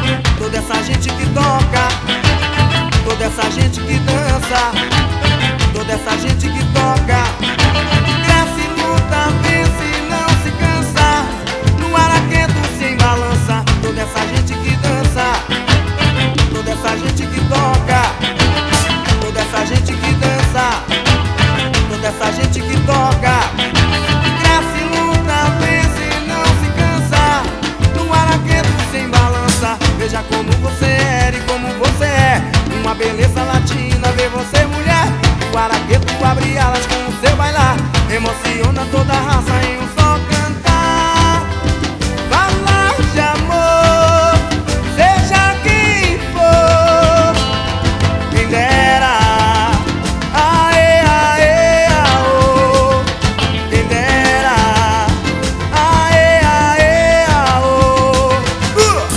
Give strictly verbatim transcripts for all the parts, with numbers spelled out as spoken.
toda essa gente que toca, toda essa gente que dança, toda essa gente que toca, cresce, luta, vence, não se cansa, no araqueto sem balança, toda essa gente que dança, toda essa gente que toca, toda essa gente que dança, toda essa gente que toca, cresce, luta, vence, não se cansa, no araqueto sem balança. Veja como você é e como você é, uma beleza latina, ver você mulher. O araqueto abre alas com o seu bailar, emociona toda a raça em um só cantar. Falar de amor, seja quem for, quem dera. Aê, aê, aô, quem dera. Aê, aê, aô. uh!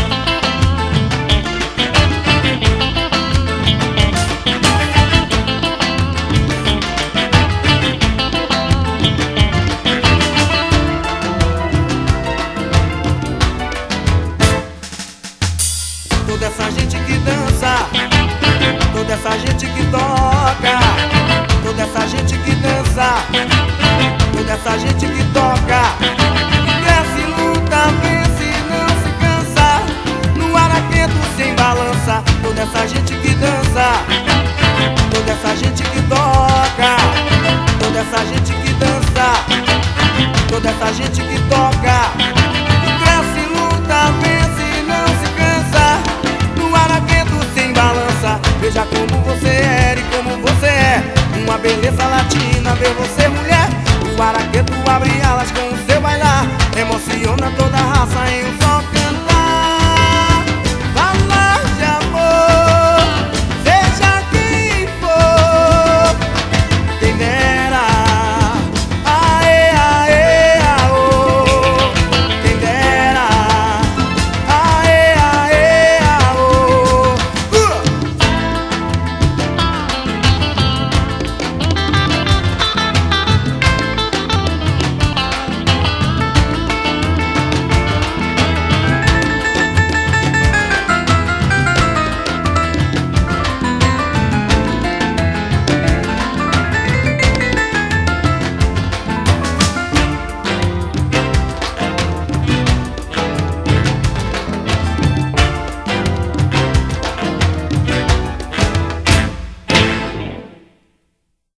Toda essa gente que dança, toda essa gente que toca, toda essa gente que dança, toda essa gente que toca, cresce, luta, vence, não se cansa, no araqueto sem balança. Toda essa gente que dança, toda essa gente que toca, toda essa gente que dança, toda essa gente que toca, cresce, luta, vence, não se cansa, no araqueto sem balança. Veja como você é e como você é, uma beleza latina, ver você mulher. O araqueto abre alas com o seu bailar, emociona toda a raça.